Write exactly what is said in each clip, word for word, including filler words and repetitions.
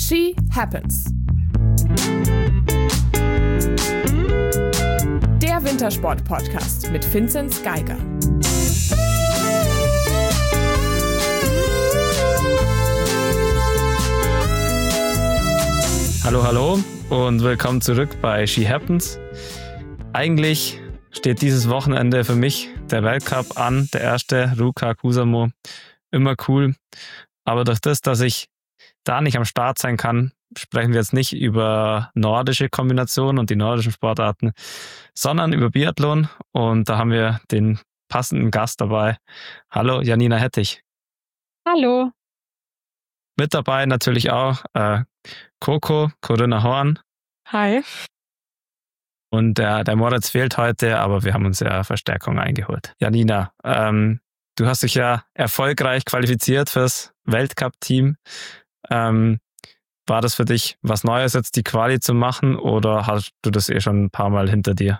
She Happens. Der Wintersport-Podcast mit Vinzenz Geiger. Hallo, hallo und willkommen zurück bei She Happens. Eigentlich steht dieses Wochenende für mich der Weltcup an, der erste, Ruka Kuusamo. Immer cool. Aber durch das, dass ich da nicht am Start sein kann, sprechen wir jetzt nicht über nordische Kombinationen und die nordischen Sportarten, sondern über Biathlon. Und da haben wir den passenden Gast dabei. Hallo, Janina Hettich. Hallo. Mit dabei natürlich auch äh, Coco, Corinna Horn. Hi. Und der, der Moritz fehlt heute, aber wir haben uns ja Verstärkung eingeholt. Janina, ähm, du hast dich ja erfolgreich qualifiziert fürs Weltcup-Team. Ähm, war das für dich was Neues, jetzt die Quali zu machen, oder hast du das eh schon ein paar Mal hinter dir?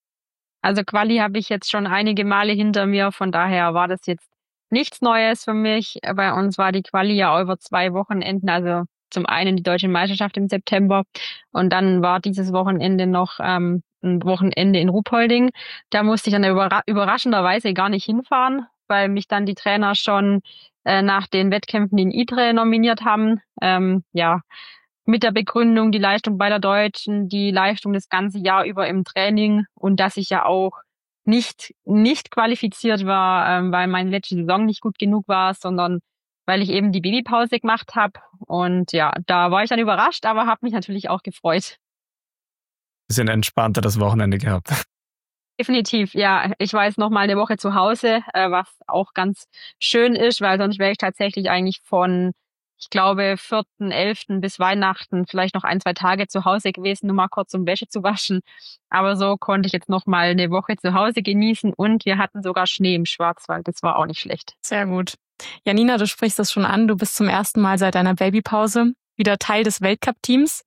Also Quali habe ich jetzt schon einige Male hinter mir, von daher war das jetzt nichts Neues für mich. Bei uns war die Quali ja über zwei Wochenenden, also zum einen die Deutsche Meisterschaft im September und dann war dieses Wochenende noch ähm, ein Wochenende in Ruhpolding. Da musste ich dann überra- überraschenderweise gar nicht hinfahren, weil mich dann die Trainer schon äh, nach den Wettkämpfen in Idre nominiert haben. Ähm, ja, mit der Begründung, die Leistung bei der Deutschen, die Leistung das ganze Jahr über im Training und dass ich ja auch nicht nicht qualifiziert war, ähm, weil meine letzte Saison nicht gut genug war, sondern weil ich eben die Babypause gemacht habe. Und ja, da war ich dann überrascht, aber habe mich natürlich auch gefreut. Bisschen entspannter das Wochenende gehabt. Definitiv, ja. Ich war jetzt noch mal eine Woche zu Hause, äh, was auch ganz schön ist, weil sonst wäre ich tatsächlich eigentlich von, ich glaube, vierten elften bis Weihnachten vielleicht noch ein, zwei Tage zu Hause gewesen, nur mal kurz um Wäsche zu waschen. Aber so konnte ich jetzt noch mal eine Woche zu Hause genießen und wir hatten sogar Schnee im Schwarzwald. Das war auch nicht schlecht. Sehr gut. Janina, du sprichst es schon an. Du bist zum ersten Mal seit deiner Babypause wieder Teil des Weltcup-Teams.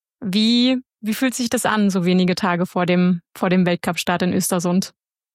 Wie, wie fühlt sich das an, so wenige Tage vor dem, vor dem Weltcup-Start in Östersund?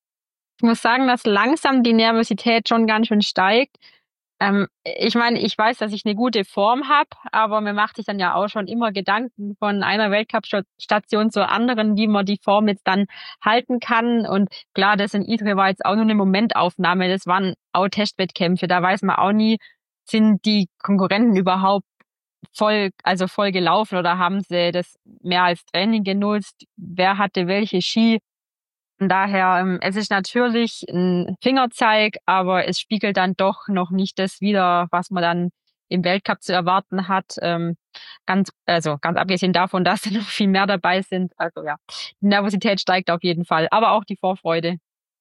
Ich muss sagen, dass langsam die Nervosität schon ganz schön steigt. Ähm, ich meine, ich weiß, dass ich eine gute Form habe, aber mir macht sich dann ja auch schon immer Gedanken von einer Weltcup-Station zur anderen, wie man die Form jetzt dann halten kann. Und klar, das in Idre war jetzt auch nur eine Momentaufnahme. Das waren auch Testwettkämpfe. Da weiß man auch nie, sind die Konkurrenten überhaupt voll, also voll gelaufen oder haben sie das mehr als Training genutzt? Wer hatte welche Ski? Von daher, es ist natürlich ein Fingerzeig, aber es spiegelt dann doch noch nicht das wider, was man dann im Weltcup zu erwarten hat. Ganz, also ganz abgesehen davon, dass da noch viel mehr dabei sind. Also ja, die Nervosität steigt auf jeden Fall, aber auch die Vorfreude.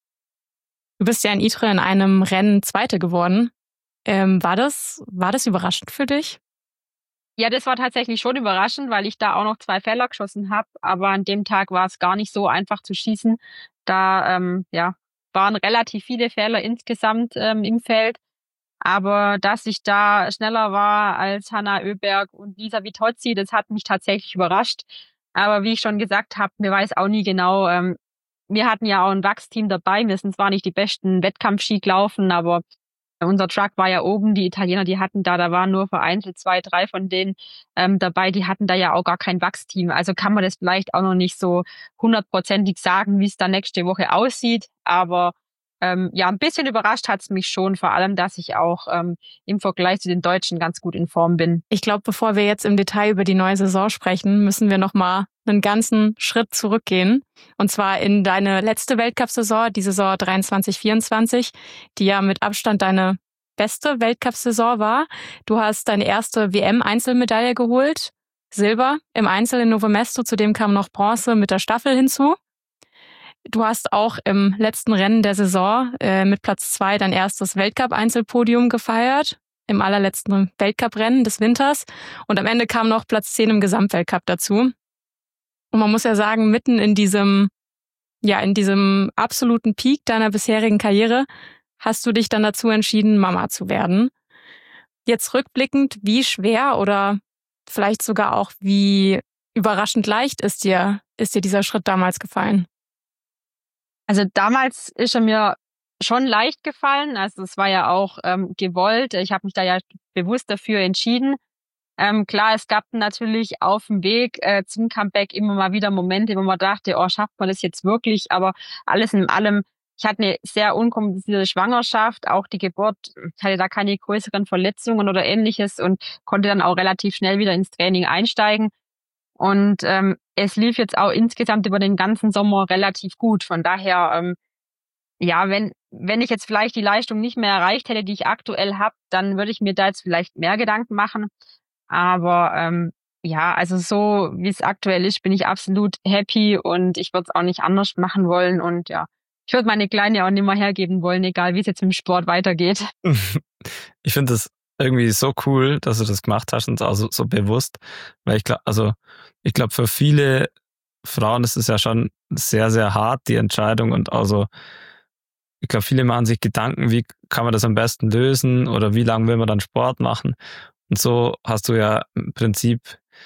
Du bist ja in Idre in einem Rennen Zweite geworden. Ähm, war das, war das überraschend für dich? Ja, das war tatsächlich schon überraschend, weil ich da auch noch zwei Fehler geschossen habe. Aber an dem Tag war es gar nicht so einfach zu schießen. Da ähm, ja, waren relativ viele Fehler insgesamt ähm, im Feld. Aber dass ich da schneller war als Hanna Öberg und Lisa Vitozzi, das hat mich tatsächlich überrascht. Aber wie ich schon gesagt habe, mir weiß auch nie genau, ähm, wir hatten ja auch ein Wachsteam dabei. Wir sind zwar nicht die besten Wettkampfski gelaufen, aber unser Truck war ja oben, die Italiener, die hatten da, da waren nur vereinzelt zwei, drei von denen ähm, dabei, die hatten da ja auch gar kein Wachsteam. Also kann man das vielleicht auch noch nicht so hundertprozentig sagen, wie es da nächste Woche aussieht. Aber ähm, ja, ein bisschen überrascht hat's mich schon, vor allem, dass ich auch ähm, im Vergleich zu den Deutschen ganz gut in Form bin. Ich glaube, bevor wir jetzt im Detail über die neue Saison sprechen, müssen wir noch mal einen ganzen Schritt zurückgehen. Und zwar in deine letzte Weltcup-Saison, die Saison dreiundzwanzig vierundzwanzig, die ja mit Abstand deine beste Weltcup-Saison war. Du hast deine erste W M-Einzelmedaille geholt, Silber im Einzel in Novo Mesto, zudem kam noch Bronze mit der Staffel hinzu. Du hast auch im letzten Rennen der Saison äh, mit Platz zwei dein erstes Weltcup-Einzelpodium gefeiert, im allerletzten Weltcup-Rennen des Winters. Und am Ende kam noch Platz zehn im Gesamtweltcup dazu. Und man muss ja sagen, mitten in diesem, ja, in diesem absoluten Peak deiner bisherigen Karriere hast du dich dann dazu entschieden, Mama zu werden. Jetzt rückblickend, wie schwer oder vielleicht sogar auch wie überraschend leicht ist dir, ist dir dieser Schritt damals gefallen? Also damals ist er mir schon leicht gefallen. Also es war ja auch ähm, gewollt. Ich habe mich da ja bewusst dafür entschieden. Ähm, klar, es gab natürlich auf dem Weg äh, zum Comeback immer mal wieder Momente, wo man dachte, oh, schafft man das jetzt wirklich? Aber alles in allem, ich hatte eine sehr unkomplizierte Schwangerschaft, auch die Geburt, ich hatte da keine größeren Verletzungen oder ähnliches und konnte dann auch relativ schnell wieder ins Training einsteigen. Und ähm, es lief jetzt auch insgesamt über den ganzen Sommer relativ gut. Von daher, ähm, ja, wenn wenn ich jetzt vielleicht die Leistung nicht mehr erreicht hätte, die ich aktuell habe, dann würde ich mir da jetzt vielleicht mehr Gedanken machen. Aber ähm, ja, also so wie es aktuell ist, bin ich absolut happy und ich würde es auch nicht anders machen wollen. Und ja, ich würde meine Kleine auch nicht mehr hergeben wollen, egal wie es jetzt mit dem Sport weitergeht. Ich finde das irgendwie so cool, dass du das gemacht hast und auch so, so bewusst, weil ich glaube, also ich glaube für viele Frauen ist es ja schon sehr, sehr hart, die Entscheidung, und also ich glaube, viele machen sich Gedanken, wie kann man das am besten lösen oder wie lange will man dann Sport machen, und so hast du ja im Prinzip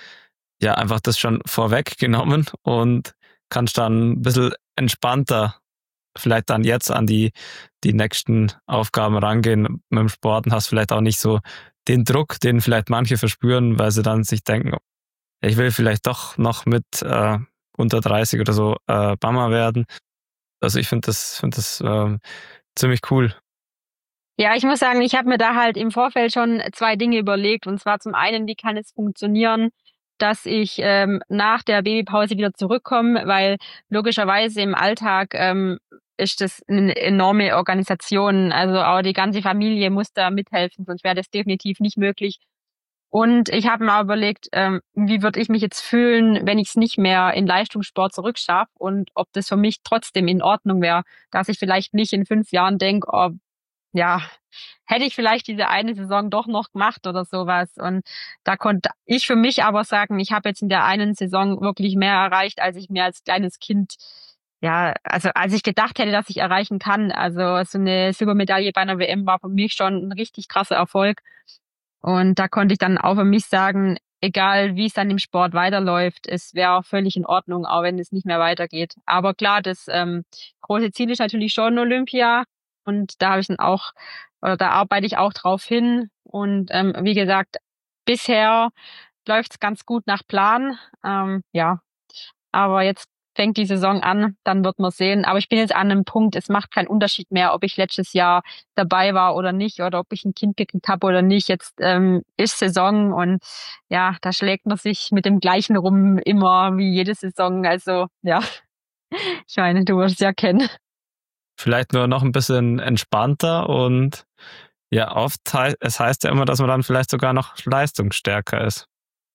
ja einfach das schon vorweggenommen und kannst dann ein bisschen entspannter vielleicht dann jetzt an die, die nächsten Aufgaben rangehen mit dem Sport und hast vielleicht auch nicht so den Druck, den vielleicht manche verspüren, weil sie dann sich denken, ich will vielleicht doch noch mit äh, unter dreißig oder so äh, Mama werden. Also ich finde das, find das äh, ziemlich cool. Ja, ich muss sagen, ich habe mir da halt im Vorfeld schon zwei Dinge überlegt. Und zwar zum einen, wie kann es funktionieren, dass ich ähm, nach der Babypause wieder zurückkomme, weil logischerweise im Alltag ähm, ist das eine enorme Organisation. Also auch die ganze Familie muss da mithelfen, sonst wäre das definitiv nicht möglich. Und ich habe mir überlegt, ähm, wie würde ich mich jetzt fühlen, wenn ich es nicht mehr in Leistungssport zurückschaffe und ob das für mich trotzdem in Ordnung wäre, dass ich vielleicht nicht in fünf Jahren denke, oh, ja, hätte ich vielleicht diese eine Saison doch noch gemacht oder sowas. Und da konnte ich für mich aber sagen, ich habe jetzt in der einen Saison wirklich mehr erreicht, als ich mir als kleines Kind, ja, also als ich gedacht hätte, dass ich erreichen kann. Also so eine Silbermedaille bei einer W M war für mich schon ein richtig krasser Erfolg. Und da konnte ich dann auch für mich sagen, egal wie es dann im Sport weiterläuft, es wäre auch völlig in Ordnung, auch wenn es nicht mehr weitergeht. Aber klar, das ähm, große Ziel ist natürlich schon Olympia. Und da habe ich dann auch, oder da arbeite ich auch drauf hin. Und ähm, wie gesagt, bisher läuft es ganz gut nach Plan. Ähm, ja, aber jetzt fängt die Saison an, dann wird man sehen. Aber ich bin jetzt an einem Punkt, es macht keinen Unterschied mehr, ob ich letztes Jahr dabei war oder nicht, oder ob ich ein Kind gekriegt habe oder nicht. Jetzt ähm, ist Saison und ja, da schlägt man sich mit dem Gleichen rum immer wie jede Saison. Also ja, ich meine, du wirst es ja kennen. Vielleicht nur noch ein bisschen entspannter und ja, oft he- es heißt ja immer, dass man dann vielleicht sogar noch leistungsstärker ist.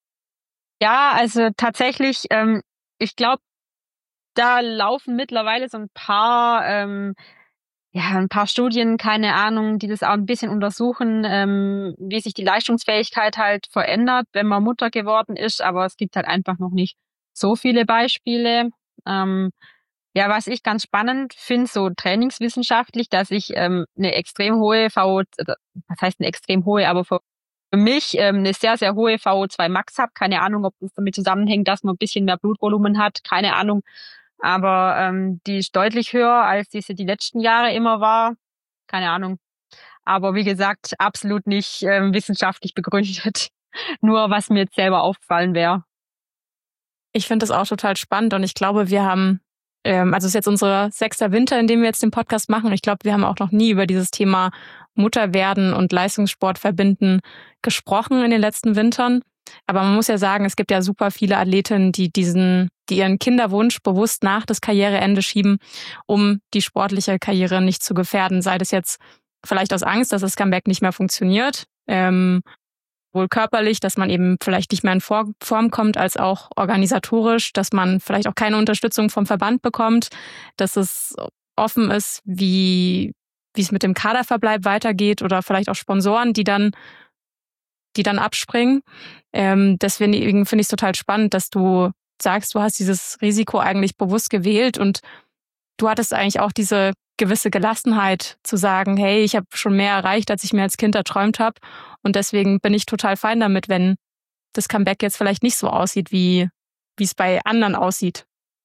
Ja, also tatsächlich, ähm, ich glaube, da laufen mittlerweile so ein paar, ähm, ja, ein paar Studien, keine Ahnung, die das auch ein bisschen untersuchen, ähm, wie sich die Leistungsfähigkeit halt verändert, wenn man Mutter geworden ist. Aber es gibt halt einfach noch nicht so viele Beispiele. Ähm, Ja, was ich ganz spannend finde, so trainingswissenschaftlich, dass ich ähm, eine extrem hohe V O, oder, was heißt eine extrem hohe, aber für mich ähm, eine sehr, sehr hohe V O zwei Max habe. Keine Ahnung, ob das damit zusammenhängt, dass man ein bisschen mehr Blutvolumen hat. Keine Ahnung. Aber ähm, die ist deutlich höher, als diese die letzten Jahre immer war. Keine Ahnung. Aber wie gesagt, absolut nicht ähm, wissenschaftlich begründet. Nur was mir jetzt selber aufgefallen wäre. Ich finde das auch total spannend und ich glaube, wir haben, ähm, also es ist jetzt unser sechster Winter, in dem wir jetzt den Podcast machen. Und ich glaube, wir haben auch noch nie über dieses Thema Mutterwerden und Leistungssport verbinden gesprochen in den letzten Wintern. Aber man muss ja sagen, es gibt ja super viele Athletinnen, die diesen, die ihren Kinderwunsch bewusst nach das Karriereende schieben, um die sportliche Karriere nicht zu gefährden. Sei das jetzt vielleicht aus Angst, dass das Comeback nicht mehr funktioniert, ähm, wohl körperlich, dass man eben vielleicht nicht mehr in Form kommt, als auch organisatorisch, dass man vielleicht auch keine Unterstützung vom Verband bekommt, dass es offen ist, wie wie es mit dem Kaderverbleib weitergeht oder vielleicht auch Sponsoren, die dann die dann abspringen. Ähm, deswegen finde ich es total spannend, dass du sagst, du hast dieses Risiko eigentlich bewusst gewählt und du hattest eigentlich auch diese gewisse Gelassenheit zu sagen, hey, ich habe schon mehr erreicht, als ich mir als Kind erträumt habe und deswegen bin ich total fein damit, wenn das Comeback jetzt vielleicht nicht so aussieht, wie wie es bei anderen aussieht.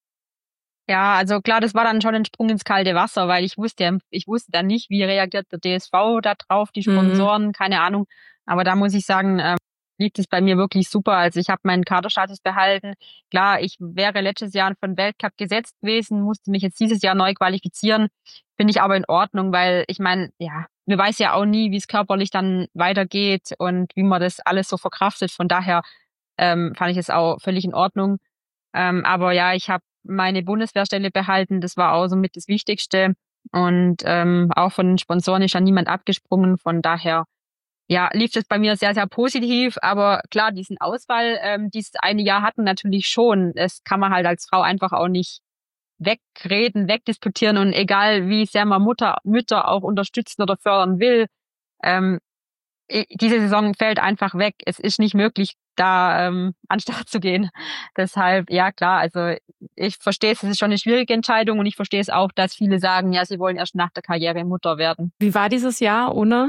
Ja, also klar, das war dann schon ein Sprung ins kalte Wasser, weil ich wusste, ich wusste dann nicht, wie reagiert der D S V da drauf, die Sponsoren, mhm. keine Ahnung. Aber da muss ich sagen, äh, lief es bei mir wirklich super. Also ich habe meinen Kaderstatus behalten. Klar, ich wäre letztes Jahr für den Weltcup gesetzt gewesen, musste mich jetzt dieses Jahr neu qualifizieren. Finde ich aber in Ordnung, weil ich meine, ja, man weiß ja auch nie, wie es körperlich dann weitergeht und wie man das alles so verkraftet. Von daher ähm, fand ich es auch völlig in Ordnung. Ähm, aber ja, ich habe meine Bundeswehrstelle behalten. Das war auch somit das Wichtigste. Und ähm, auch von den Sponsoren ist ja niemand abgesprungen. Von daher ja, lief das bei mir sehr, sehr positiv. Aber klar, diesen Ausfall ähm, dieses eine Jahr hatten natürlich schon. Das kann man halt als Frau einfach auch nicht wegreden, wegdiskutieren. Und egal, wie sehr man Mutter, Mütter auch unterstützen oder fördern will, ähm, diese Saison fällt einfach weg. Es ist nicht möglich, da ähm, an den Start zu gehen. Deshalb, ja klar, also ich verstehe es, es ist schon eine schwierige Entscheidung und ich verstehe es auch, dass viele sagen, ja, sie wollen erst nach der Karriere Mutter werden. Wie war dieses Jahr ohne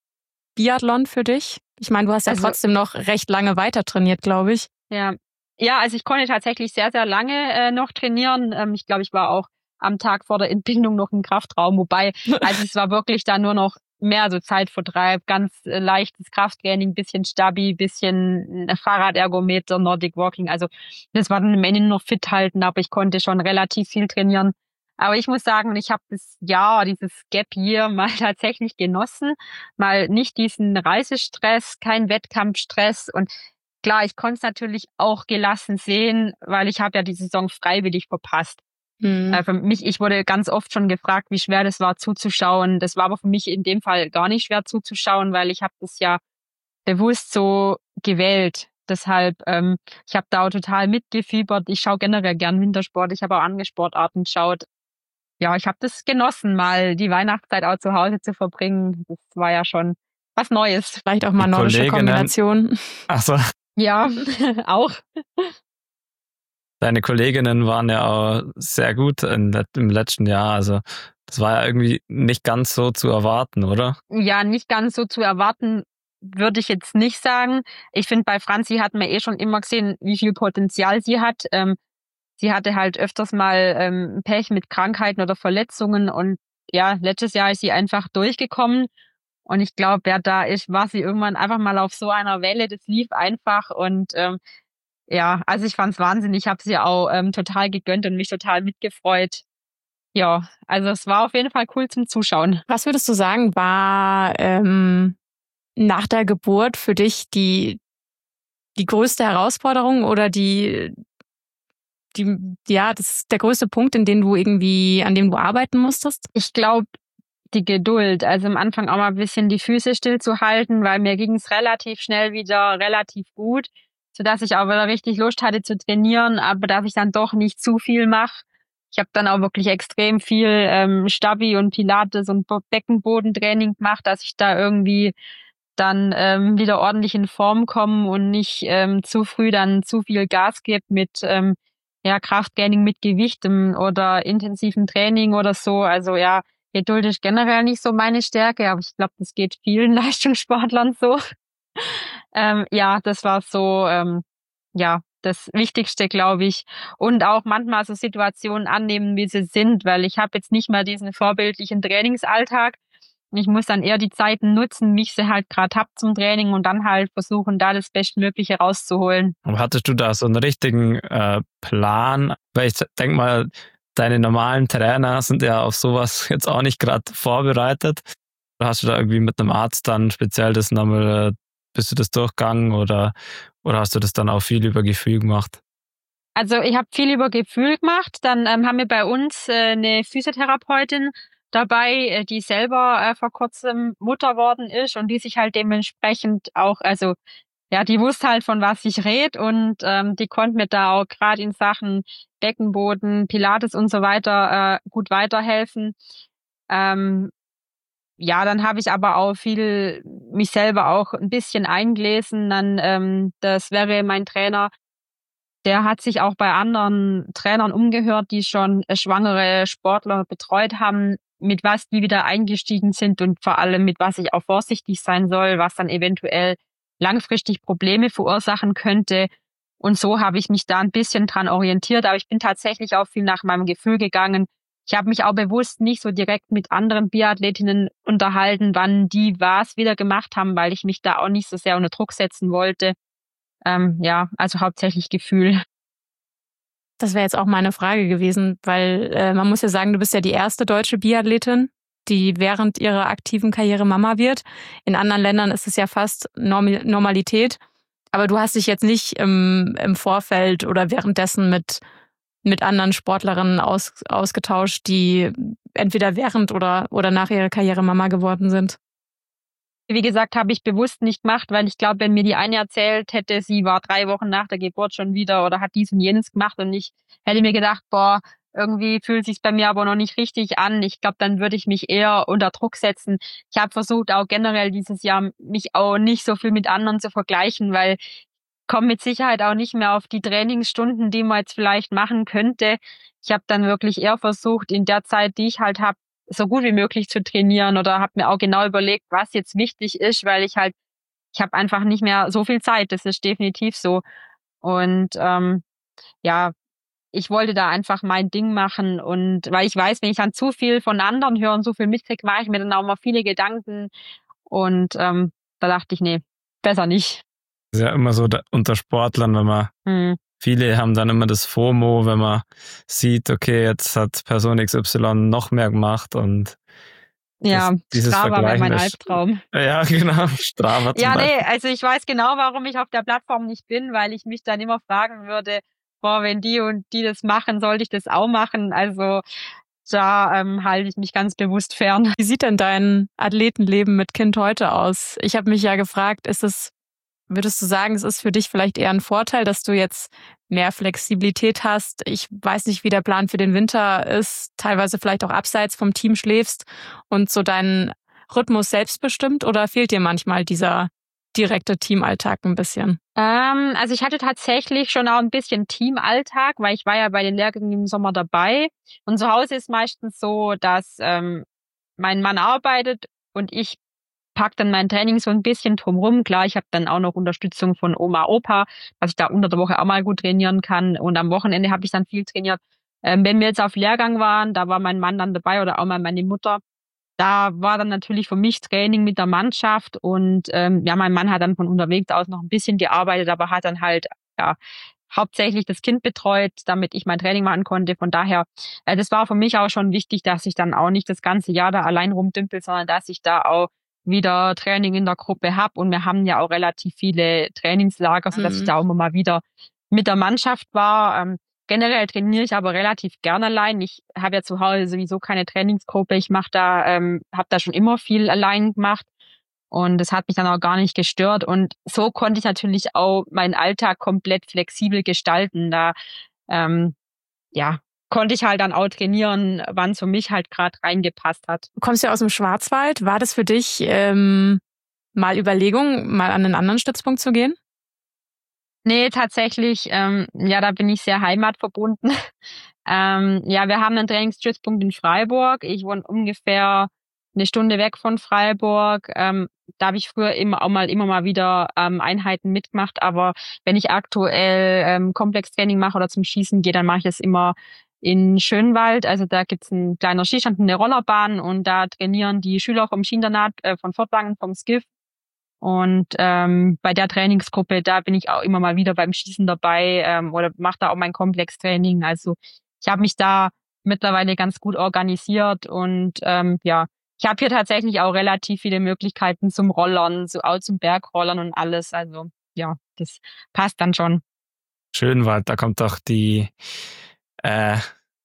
Biathlon für dich? Ich meine, du hast ja also, trotzdem noch recht lange weiter trainiert, glaube ich. Ja, ja, also ich konnte tatsächlich sehr, sehr lange äh, noch trainieren. Ähm, ich glaube, ich war auch am Tag vor der Entbindung noch im Kraftraum, wobei, also es war wirklich da nur noch mehr so Zeitvertreib, ganz äh, leichtes Krafttraining, bisschen Stabi, bisschen äh, Fahrradergometer, Nordic Walking. Also das war dann am Ende nur noch fit halten, aber ich konnte schon relativ viel trainieren. Aber ich muss sagen, ich habe das Jahr, dieses Gap Year mal tatsächlich genossen. Mal nicht diesen Reisestress, kein Wettkampfstress. Und klar, ich konnte es natürlich auch gelassen sehen, weil ich habe ja die Saison freiwillig verpasst. Mhm. Äh, für mich, ich wurde ganz oft schon gefragt, wie schwer das war zuzuschauen. Das war aber für mich in dem Fall gar nicht schwer zuzuschauen, weil ich habe das ja bewusst so gewählt. Deshalb, ähm, ich habe da auch total mitgefiebert. Ich schaue generell gern Wintersport. Ich habe auch andere Sportarten geschaut. Ja, ich habe das genossen, mal die Weihnachtszeit auch zu Hause zu verbringen. Das war ja schon was Neues. Vielleicht auch mal nordische Kombination. Ach so. Ja, auch. Deine Kolleginnen waren ja auch sehr gut in, im letzten Jahr. Also das war ja irgendwie nicht ganz so zu erwarten, oder? Ja, nicht ganz so zu erwarten, würde ich jetzt nicht sagen. Ich finde, bei Franzi hat man eh schon immer gesehen, wie viel Potenzial sie hat. Ähm, sie hatte halt öfters mal ähm, Pech mit Krankheiten oder Verletzungen. Und ja, letztes Jahr ist sie einfach durchgekommen. Und ich glaube, ja, da ist, war sie irgendwann einfach mal auf so einer Welle. Das lief einfach und ähm, ja, also ich fand's wahnsinnig. Ich habe sie auch ähm, total gegönnt und mich total mitgefreut. Ja, also es war auf jeden Fall cool zum Zuschauen. Was würdest du sagen, war ähm, nach der Geburt für dich die die größte Herausforderung oder die die ja, das ist der größte Punkt, in dem du irgendwie an dem du arbeiten musstest? Ich glaube, die Geduld. Also am Anfang auch mal ein bisschen die Füße stillzuhalten, weil mir ging's relativ schnell wieder relativ gut, sodass ich auch wieder richtig Lust hatte zu trainieren, aber dass ich dann doch nicht zu viel mache. Ich habe dann auch wirklich extrem viel ähm, Stabi und Pilates und Beckenbodentraining gemacht, dass ich da irgendwie dann ähm, wieder ordentlich in Form komme und nicht ähm, zu früh dann zu viel Gas gebe mit ähm, ja Krafttraining mit Gewichten oder intensiven Training oder so. Also ja, Geduld ist generell nicht so meine Stärke, aber ich glaube, das geht vielen Leistungssportlern so. ähm, ja, das war so, ähm, ja, das Wichtigste, glaube ich. Und auch manchmal so Situationen annehmen, wie sie sind, weil ich habe jetzt nicht mal diesen vorbildlichen Trainingsalltag. Ich muss dann eher die Zeiten nutzen, wie ich sie halt gerade hab zum Training und dann halt versuchen, da das Bestmögliche rauszuholen. Aber hattest du da so einen richtigen äh, Plan? Weil ich denke mal, deine normalen Trainer sind ja auf sowas jetzt auch nicht gerade vorbereitet. Hast du da irgendwie mit einem Arzt dann speziell das nochmal, bist du das durchgegangen oder, oder hast du das dann auch viel über Gefühl gemacht? Also ich habe viel über Gefühl gemacht. Dann ähm, haben wir bei uns äh, eine Physiotherapeutin dabei, äh, die selber äh, vor kurzem Mutter worden ist und die sich halt dementsprechend auch, also ja, die wusste halt, von was ich rede und ähm, die konnte mir da auch gerade in Sachen Beckenboden, Pilates und so weiter äh, gut weiterhelfen. Ähm, ja, dann habe ich aber auch viel mich selber auch ein bisschen eingelesen. Dann ähm, das wäre mein Trainer, der hat sich auch bei anderen Trainern umgehört, die schon äh, schwangere Sportler betreut haben, mit was die wieder eingestiegen sind und vor allem mit was ich auch vorsichtig sein soll, was dann eventuell langfristig Probleme verursachen könnte. Und so habe ich mich da ein bisschen dran orientiert, aber ich bin tatsächlich auch viel nach meinem Gefühl gegangen. Ich habe mich auch bewusst nicht so direkt mit anderen Biathletinnen unterhalten, wann die was wieder gemacht haben, weil ich mich da auch nicht so sehr unter Druck setzen wollte. Ähm, ja, also hauptsächlich Gefühl. Das wäre jetzt auch meine Frage gewesen, weil äh, man muss ja sagen, du bist ja die erste deutsche Biathletin, die während ihrer aktiven Karriere Mama wird. In anderen Ländern ist es ja fast Norm- Normalität. Aber du hast dich jetzt nicht im, im Vorfeld oder währenddessen mit, mit anderen Sportlerinnen aus, ausgetauscht, die entweder während oder, oder nach ihrer Karriere Mama geworden sind. Wie gesagt, habe ich bewusst nicht gemacht, weil ich glaube, wenn mir die eine erzählt hätte, sie war drei Wochen nach der Geburt schon wieder oder hat dies und jenes gemacht und ich hätte mir gedacht, boah, irgendwie fühlt sich's bei mir aber noch nicht richtig an. Ich glaube, dann würde ich mich eher unter Druck setzen. Ich habe versucht, auch generell dieses Jahr mich auch nicht so viel mit anderen zu vergleichen, weil ich komme mit Sicherheit auch nicht mehr auf die Trainingsstunden, die man jetzt vielleicht machen könnte. Ich habe dann wirklich eher versucht, in der Zeit, die ich halt habe, so gut wie möglich zu trainieren oder habe mir auch genau überlegt, was jetzt wichtig ist, weil ich halt, ich habe einfach nicht mehr so viel Zeit, das ist definitiv so. Und ähm, ja, ich wollte da einfach mein Ding machen und weil ich weiß, wenn ich dann zu viel von anderen höre und so viel mitkriege, mache ich mir dann auch mal viele Gedanken und ähm, da dachte ich, nee, besser nicht. Das ist ja immer so da, unter Sportlern, wenn man hm. Viele haben dann immer das FOMO, wenn man sieht, okay, jetzt hat Person X Y noch mehr gemacht und ja, das, dieses Strava wäre mein ist, Albtraum. Ja, genau, Strava zum Ja, Beispiel. nee, also ich weiß genau, warum ich auf der Plattform nicht bin, weil ich mich dann immer fragen würde, boah, wenn die und die das machen, sollte ich das auch machen? Also da ähm, halte ich mich ganz bewusst fern. Wie sieht denn dein Athletenleben mit Kind heute aus? Ich habe mich ja gefragt, ist es Würdest du sagen, es ist für dich vielleicht eher ein Vorteil, dass du jetzt mehr Flexibilität hast? Ich weiß nicht, wie der Plan für den Winter ist, teilweise vielleicht auch abseits vom Team schläfst und so deinen Rhythmus selbst bestimmt, oder fehlt dir manchmal dieser direkte Teamalltag ein bisschen? Ähm, also ich hatte tatsächlich schon auch ein bisschen Teamalltag, weil ich war ja bei den Lehrgängen im Sommer dabei. Und zu Hause ist meistens so, dass ähm, mein Mann arbeitet und ich pack dann mein Training so ein bisschen drumrum. Klar, ich habe dann auch noch Unterstützung von Oma, Opa, dass ich da unter der Woche auch mal gut trainieren kann. Und am Wochenende habe ich dann viel trainiert. Ähm, wenn wir jetzt auf Lehrgang waren, da war mein Mann dann dabei oder auch mal meine Mutter. Da war dann natürlich für mich Training mit der Mannschaft. Und ähm, ja, mein Mann hat dann von unterwegs aus noch ein bisschen gearbeitet, aber hat dann halt ja hauptsächlich das Kind betreut, damit ich mein Training machen konnte. Von daher, äh, das war für mich auch schon wichtig, dass ich dann auch nicht das ganze Jahr da allein rumdümpel, sondern dass ich da auch wieder Training in der Gruppe habe. Und wir haben ja auch relativ viele Trainingslager, sodass mhm. ich da auch immer mal wieder mit der Mannschaft war. Ähm, generell trainiere ich aber relativ gern allein. Ich habe ja zu Hause sowieso keine Trainingsgruppe. Ich mache da, ähm, habe da schon immer viel allein gemacht. Und das hat mich dann auch gar nicht gestört. Und so konnte ich natürlich auch meinen Alltag komplett flexibel gestalten. Da, ähm, ja, konnte ich halt dann auch trainieren, wann es für mich halt gerade reingepasst hat. Du kommst ja aus dem Schwarzwald. War das für dich ähm, mal Überlegung, mal an einen anderen Stützpunkt zu gehen? Nee, tatsächlich, ähm, ja, da bin ich sehr heimatverbunden. ähm, ja, wir haben einen Trainingsstützpunkt in Freiburg. Ich wohne ungefähr eine Stunde weg von Freiburg. Ähm, da habe ich früher immer auch mal immer mal wieder ähm, Einheiten mitgemacht. Aber wenn ich aktuell ähm, Komplextraining mache oder zum Schießen gehe, dann mache ich es immer in Schönwald. Also da gibt's ein kleiner Skistand, eine Rollerbahn und da trainieren die Schüler vom Skiinternat, äh, von Fortwangen, vom Skiff. Und ähm, bei der Trainingsgruppe, da bin ich auch immer mal wieder beim Schießen dabei ähm, oder mache da auch mein Komplextraining. Also ich habe mich da mittlerweile ganz gut organisiert und ähm, ja, ich habe hier tatsächlich auch relativ viele Möglichkeiten zum Rollern, so auch zum Bergrollern und alles. Also ja, das passt dann schon. Schönwald, da kommt doch die äh,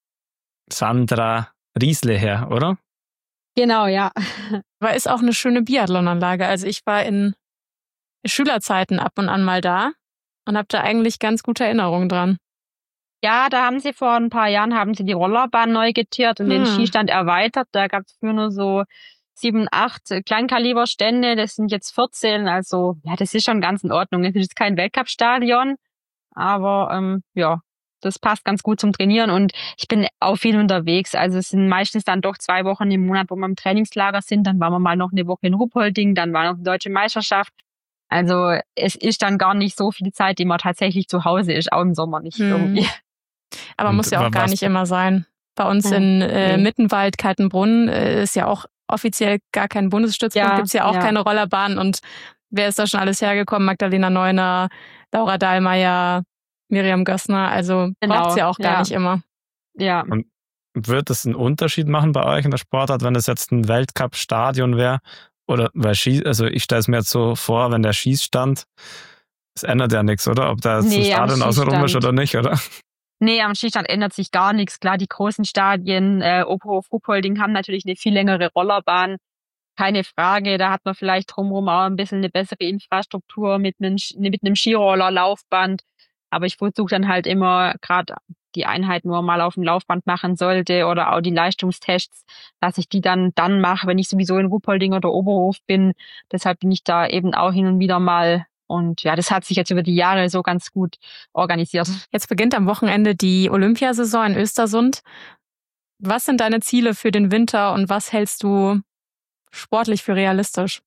Sandra Riesle her, oder? Genau, ja. Aber ist auch eine schöne Biathlonanlage. Also ich war in Schülerzeiten ab und an mal da und habe da eigentlich ganz gute Erinnerungen dran. Ja, da haben sie vor ein paar Jahren haben sie die Rollerbahn neu getiert und hm. den Skistand erweitert. Da gab es früher nur so sieben, acht Kleinkaliberstände. Das sind jetzt vierzehn. Also ja, das ist schon ganz in Ordnung. Es ist kein Weltcup-Stadion, aber ähm, ja, das passt ganz gut zum Trainieren und ich bin auch viel unterwegs. Also es sind meistens dann doch zwei Wochen im Monat, wo wir im Trainingslager sind. Dann waren wir mal noch eine Woche in Ruppolding, dann war noch eine deutsche Meisterschaft. Also es ist dann gar nicht so viel Zeit, die man tatsächlich zu Hause ist, auch im Sommer nicht hm. irgendwie. Aber und muss ja auch gar nicht immer sein. Bei uns ja. in äh, nee. Mittenwald, Kaltenbrunn äh, ist ja auch offiziell gar kein Bundesstützpunkt, ja, gibt's ja auch ja. keine Rollerbahn und wer ist da schon alles hergekommen? Magdalena Neuner, Laura Dahlmeier, Miriam Gössner. Also Genau, braucht's ja auch gar ja. nicht immer. Ja. Und wird es einen Unterschied machen bei euch in der Sportart, wenn es jetzt ein Weltcup-Stadion wäre? Oder weil Schieß, also ich stelle es mir jetzt so vor, wenn der Schießstand, das ändert ja nichts, oder? Ob da jetzt Nee, ein am Stadion außenrum ist Schießstand. oder nicht, oder? Nee, am Schießstand ändert sich gar nichts. Klar, die großen Stadien, äh, Oberhof, Ruppolding haben natürlich eine viel längere Rollerbahn. Keine Frage, da hat man vielleicht drumherum auch ein bisschen eine bessere Infrastruktur mit einem, mit einem Skiroller, Laufband. Aber ich versuche dann halt immer, gerade die Einheiten, wo man mal auf dem Laufband machen sollte oder auch die Leistungstests, dass ich die dann dann mache, wenn ich sowieso in Ruppolding oder Oberhof bin. Deshalb bin ich da eben auch hin und wieder mal. Und ja, das hat sich jetzt über die Jahre so ganz gut organisiert. Jetzt beginnt am Wochenende die Olympiasaison in Östersund. Was sind deine Ziele für den Winter und was hältst du sportlich für realistisch?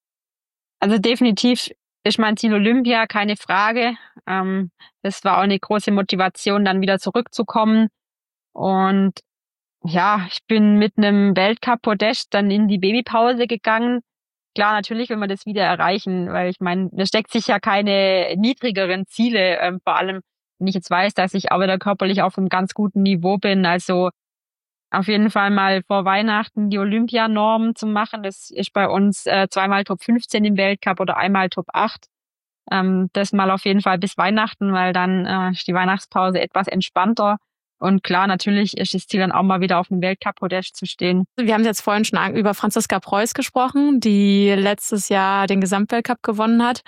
Also definitiv ist mein Ziel Olympia, keine Frage. Ähm, das war auch eine große Motivation, dann wieder zurückzukommen. Und ja, ich bin mit einem Weltcup-Podest dann in die Babypause gegangen. Klar, natürlich will man das wieder erreichen, weil ich meine, da steckt sich ja keine niedrigeren Ziele, ähm, vor allem, wenn ich jetzt weiß, dass ich aber da körperlich auf einem ganz guten Niveau bin. Also auf jeden Fall mal vor Weihnachten die Olympianorm zu machen. Das ist bei uns äh, zweimal Top fünfzehn im Weltcup oder einmal Top acht. Ähm, das mal auf jeden Fall bis Weihnachten, weil dann äh, ist die Weihnachtspause etwas entspannter. Und klar, natürlich ist das Ziel dann auch mal wieder auf dem Weltcup-Podest zu stehen. Wir haben jetzt vorhin schon über Franziska Preuß gesprochen, die letztes Jahr den Gesamtweltcup gewonnen hat.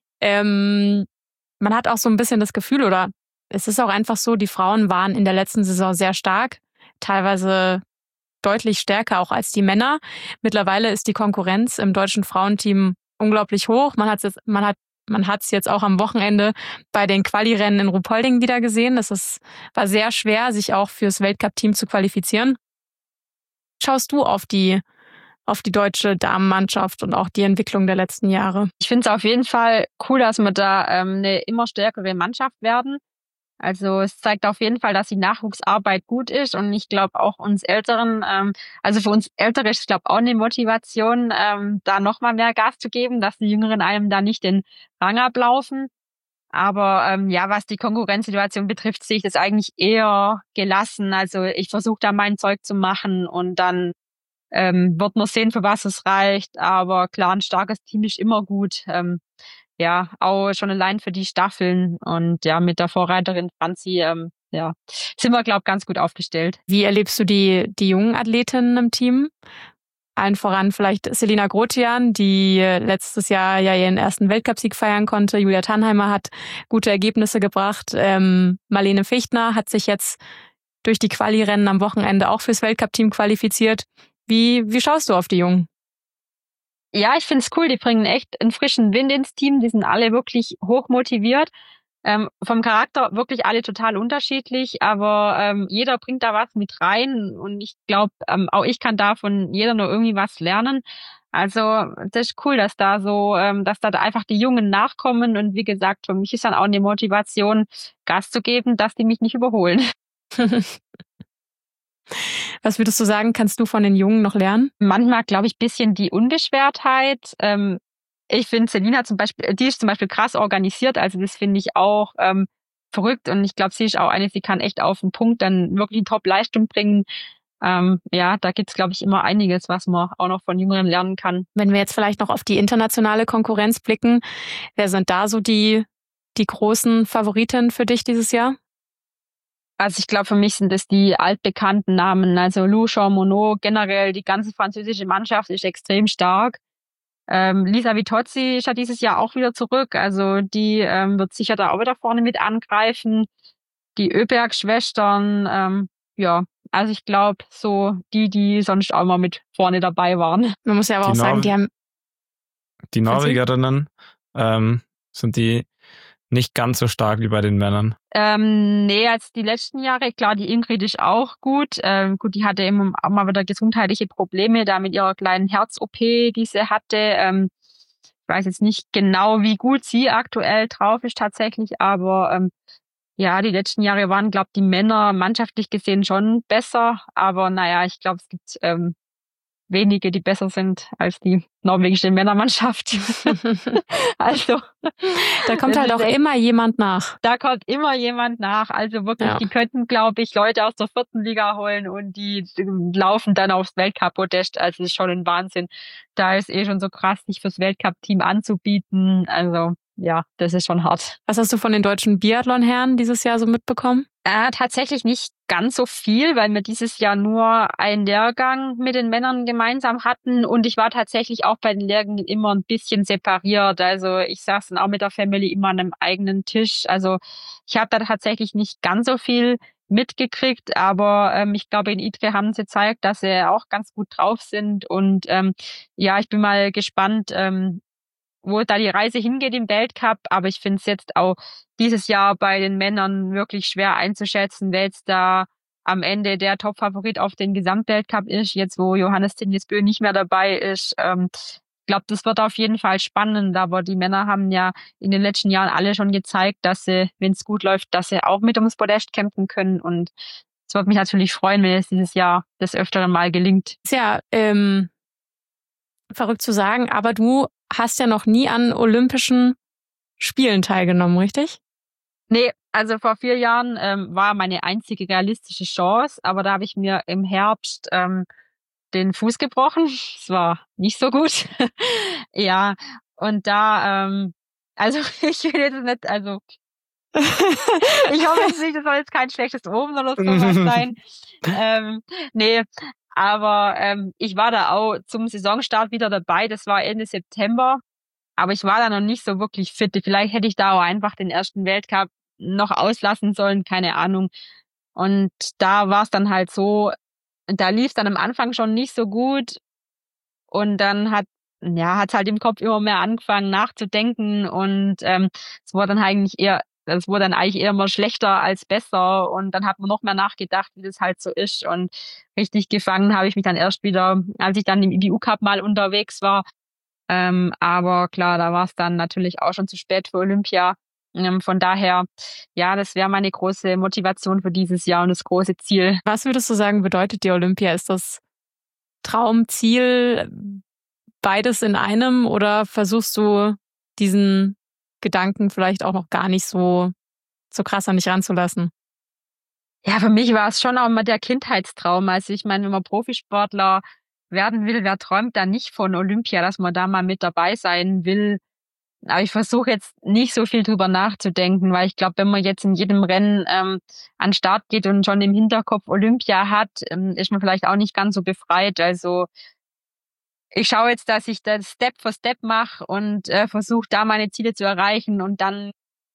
Ähm, man hat auch so ein bisschen das Gefühl, oder es ist auch einfach so, die Frauen waren in der letzten Saison sehr stark, teilweise deutlich stärker auch als die Männer. Mittlerweile ist die Konkurrenz im deutschen Frauenteam unglaublich hoch. Man hat jetzt, man hat, man hat es jetzt auch am Wochenende bei den Quali-Rennen in Ruppolding wieder gesehen. Das ist, war sehr schwer, sich auch fürs Weltcup-Team zu qualifizieren. Schaust du auf die, auf die deutsche Damenmannschaft und auch die Entwicklung der letzten Jahre? Ich finde es auf jeden Fall cool, dass wir da ähm, eine immer stärkere Mannschaft werden. Also es zeigt auf jeden Fall, dass die Nachwuchsarbeit gut ist und ich glaube auch uns Älteren, ähm, also für uns Ältere ist es glaube auch eine Motivation, ähm, da nochmal mehr Gas zu geben, dass die Jüngeren einem da nicht den Rang ablaufen. Aber ähm, ja, was die Konkurrenzsituation betrifft, sehe ich das eigentlich eher gelassen. Also ich versuche da mein Zeug zu machen und dann ähm, wird man sehen, für was es reicht. Aber klar, ein starkes Team ist immer gut. Ähm, Ja, auch schon allein für die Staffeln und ja, mit der Vorreiterin Franzi, ähm, ja, sind wir, glaube ich, ganz gut aufgestellt. Wie erlebst du die, die jungen Athletinnen im Team? Allen voran vielleicht Selina Grotian, die letztes Jahr ja ihren ersten Weltcupsieg feiern konnte. Julia Tannheimer hat gute Ergebnisse gebracht. Ähm, Marlene Fichtner hat sich jetzt durch die Quali-Rennen am Wochenende auch fürs Weltcup-Team qualifiziert. Wie, wie schaust du auf die Jungen? Ja, ich finde es cool. Die bringen echt einen frischen Wind ins Team. Die sind alle wirklich hoch motiviert. Ähm, vom Charakter wirklich alle total unterschiedlich, aber ähm, jeder bringt da was mit rein und ich glaube, ähm, auch ich kann da von jeder nur irgendwie was lernen. Also das ist cool, dass da so, ähm, dass da einfach die Jungen nachkommen und wie gesagt, für mich ist dann auch eine Motivation, Gas zu geben, dass die mich nicht überholen. Was würdest du sagen, kannst du von den Jungen noch lernen? Manchmal, glaube ich, bisschen die Unbeschwertheit. Ähm, ich finde, Selina zum Beispiel, die ist zum Beispiel krass organisiert, also das finde ich auch ähm, verrückt und ich glaube, sie ist auch eine, sie kann echt auf den Punkt dann wirklich Top-Leistung bringen. Ähm, ja, da gibt's glaube ich, immer einiges, was man auch noch von Jüngeren lernen kann. Wenn wir jetzt vielleicht noch auf die internationale Konkurrenz blicken, wer sind da so die, die großen Favoriten für dich dieses Jahr? Also ich glaube, für mich sind es die altbekannten Namen. Also Lou Monod, generell die ganze französische Mannschaft ist extrem stark. Ähm, Lisa Vitozzi ist ja dieses Jahr auch wieder zurück. Also die ähm, wird sicher da auch wieder vorne mit angreifen. Die Öberg-Schwestern, ähm, ja, also ich glaube so die, die sonst auch mal mit vorne dabei waren. Man muss ja aber Die auch sagen, Norwe- die haben... Die Norwegerinnen ähm, sind die nicht ganz so stark wie bei den Männern. Ähm, nee, als die letzten Jahre, klar, die Ingrid ist auch gut. Ähm, gut, die hatte immer auch mal wieder gesundheitliche Probleme da mit ihrer kleinen Herz-O P, die sie hatte. Ähm, ich weiß jetzt nicht genau, wie gut sie aktuell drauf ist tatsächlich, aber ähm, ja, die letzten Jahre waren, glaube ich, die Männer mannschaftlich gesehen schon besser. Aber naja, ich glaube, es gibt ähm, wenige, die besser sind als die norwegische Männermannschaft. Also da kommt halt auch echt, immer jemand nach. Da kommt immer jemand nach. Also wirklich, ja. Die könnten, glaube ich, Leute aus der vierten Liga holen und die laufen dann aufs Weltcup-Podest. Also das ist schon ein Wahnsinn. Da ist eh schon so krass, sich fürs Weltcup-Team anzubieten. Also ja, das ist schon hart. Was hast du von den deutschen Biathlon-Herren dieses Jahr so mitbekommen? Äh, tatsächlich nicht ganz so viel, weil wir dieses Jahr nur einen Lehrgang mit den Männern gemeinsam hatten und ich war tatsächlich auch bei den Lehrgängen immer ein bisschen separiert. Also ich saß dann auch mit der Family immer an einem eigenen Tisch. Also ich habe da tatsächlich nicht ganz so viel mitgekriegt, aber ähm, ich glaube, in Idre haben sie gezeigt, dass sie auch ganz gut drauf sind und ähm, ja, ich bin mal gespannt, ähm, wo da die Reise hingeht im Weltcup, aber ich finde es jetzt auch dieses Jahr bei den Männern wirklich schwer einzuschätzen, wer jetzt da am Ende der Top-Favorit auf den Gesamtweltcup ist, jetzt wo Johannes Tinjesbø nicht mehr dabei ist. Ähm, ich glaube, das wird auf jeden Fall spannend, aber die Männer haben ja in den letzten Jahren alle schon gezeigt, dass sie, wenn es gut läuft, dass sie auch mit ums Podest kämpfen können und es wird mich natürlich freuen, wenn es dieses Jahr des Öfteren mal gelingt. Ist ja ähm, verrückt zu sagen, aber du hast ja noch nie an Olympischen Spielen teilgenommen, richtig? Nee, also vor vier Jahren ähm, war meine einzige realistische Chance, aber da habe ich mir im Herbst ähm, den Fuß gebrochen. Es war nicht so gut. Ja, und da, ähm, also ich will jetzt nicht, also ich hoffe jetzt nicht, das soll jetzt kein schlechtes Omen oder sowas sein. ähm, nee, aber ähm, ich war da auch zum Saisonstart wieder dabei. Das war Ende September. Aber ich war da noch nicht so wirklich fit. Vielleicht hätte ich da auch einfach den ersten Weltcup noch auslassen sollen, keine Ahnung. Und da war es dann halt so, da lief es dann am Anfang schon nicht so gut. Und dann hat ja hat's halt im Kopf immer mehr angefangen nachzudenken. Und ähm, es wurde dann eigentlich eher, es wurde dann eigentlich eher immer schlechter als besser. Und dann hat man noch mehr nachgedacht, wie das halt so ist. Und richtig gefangen habe ich mich dann erst wieder, als ich dann im I B U-Cup mal unterwegs war. Ähm, aber klar, da war es dann natürlich auch schon zu spät für Olympia. Ähm, von daher, ja, das wäre meine große Motivation für dieses Jahr und das große Ziel. Was würdest du sagen, bedeutet die Olympia? Ist das Traum, Ziel, beides in einem oder versuchst du diesen Gedanken vielleicht auch noch gar nicht so, so krass an dich ranzulassen? Ja, für mich war es schon auch immer der Kindheitstraum. Also ich meine, wenn man Profisportler werden will, wer träumt da nicht von Olympia, dass man da mal mit dabei sein will. Aber ich versuche jetzt nicht so viel drüber nachzudenken, weil ich glaube, wenn man jetzt in jedem Rennen ähm, an den Start geht und schon im Hinterkopf Olympia hat, ähm, ist man vielleicht auch nicht ganz so befreit. Also ich schaue jetzt, dass ich das Step für Step mache und äh, versuche da meine Ziele zu erreichen und dann,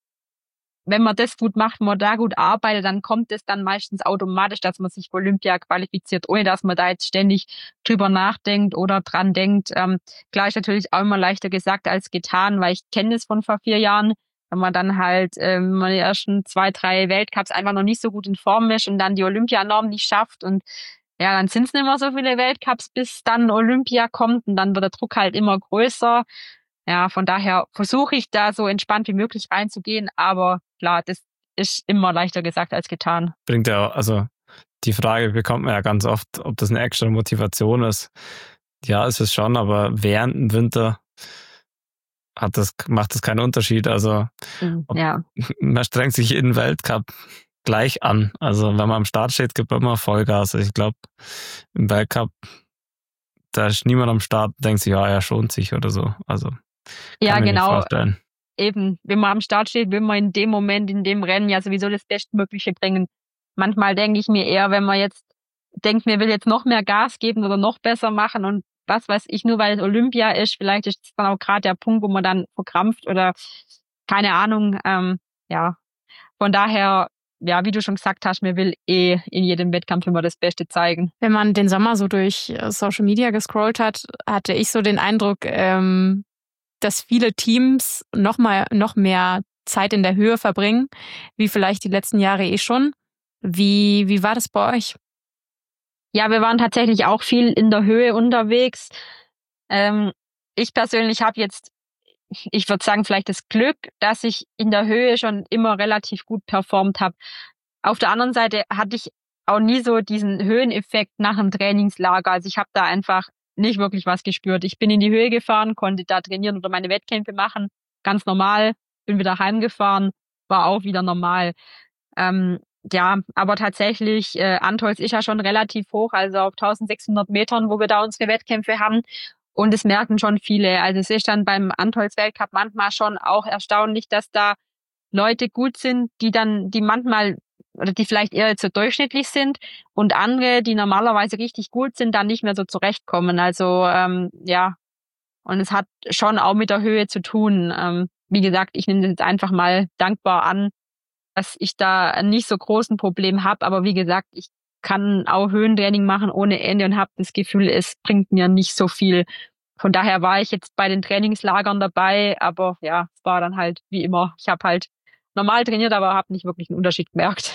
wenn man das gut macht, wenn man da gut arbeitet, dann kommt es dann meistens automatisch, dass man sich für Olympia qualifiziert, ohne dass man da jetzt ständig drüber nachdenkt oder dran denkt. Ähm, klar ist natürlich auch immer leichter gesagt als getan, weil ich kenne es von vor vier Jahren, wenn man dann halt ähm, die ersten zwei, drei Weltcups einfach noch nicht so gut in Form ist und dann die Olympianorm nicht schafft und ja, dann sind es nicht mehr so viele Weltcups, bis dann Olympia kommt und dann wird der Druck halt immer größer. Ja, von daher versuche ich da so entspannt wie möglich reinzugehen, aber klar, das ist immer leichter gesagt als getan. Bringt ja auch, also die Frage bekommt man ja ganz oft, ob das eine extra Motivation ist. Ja, ist es schon, aber während dem Winter hat das, macht das keinen Unterschied. Also ob, ja. Man strengt sich jeden Weltcup gleich an. Also wenn man am Start steht, gibt man immer Vollgas. Also ich glaube, im Weltcup, da ist niemand am Start, denkt sich, ja, er schont sich oder so. Also ja, genau. Eben, wenn man am Start steht, will man in dem Moment, in dem Rennen ja sowieso das Bestmögliche bringen. Manchmal denke ich mir eher, wenn man jetzt denkt, mir will jetzt noch mehr Gas geben oder noch besser machen und was weiß ich, nur weil es Olympia ist, vielleicht ist es dann auch gerade der Punkt, wo man dann verkrampft oder keine Ahnung. Ähm, ja, von daher, ja, wie du schon gesagt hast, mir will eh in jedem Wettkampf immer das Beste zeigen. Wenn man den Sommer so durch Social Media gescrollt hat, hatte ich so den Eindruck, ähm, dass viele Teams noch mal noch mehr Zeit in der Höhe verbringen, wie vielleicht die letzten Jahre eh schon. Wie wie war das bei euch? Ja, wir waren tatsächlich auch viel in der Höhe unterwegs. Ähm, ich persönlich habe jetzt, ich würde sagen, vielleicht das Glück, dass ich in der Höhe schon immer relativ gut performt habe. Auf der anderen Seite hatte ich auch nie so diesen Höheneffekt nach einem Trainingslager. Also ich habe da einfach nicht wirklich was gespürt. Ich bin in die Höhe gefahren, konnte da trainieren oder meine Wettkämpfe machen, ganz normal, bin wieder heimgefahren, war auch wieder normal. Ähm, ja, aber tatsächlich, äh, Antholz ist ja schon relativ hoch, also auf eintausendsechshundert Metern, wo wir da unsere Wettkämpfe haben. Und es merken schon viele. Also es ist dann beim Antholz-Weltcup manchmal schon auch erstaunlich, dass da Leute gut sind, die dann, die manchmal oder die vielleicht eher so durchschnittlich sind und andere, die normalerweise richtig gut sind, dann nicht mehr so zurechtkommen. Also ähm, ja, und es hat schon auch mit der Höhe zu tun. Ähm, wie gesagt, ich nehme das jetzt einfach mal dankbar an, dass ich da nicht so großen Problem habe. Aber wie gesagt, ich kann auch Höhentraining machen ohne Ende und habe das Gefühl, es bringt mir nicht so viel. Von daher war ich jetzt bei den Trainingslagern dabei, aber ja, es war dann halt wie immer. Ich habe halt normal trainiert, aber habe nicht wirklich einen Unterschied gemerkt.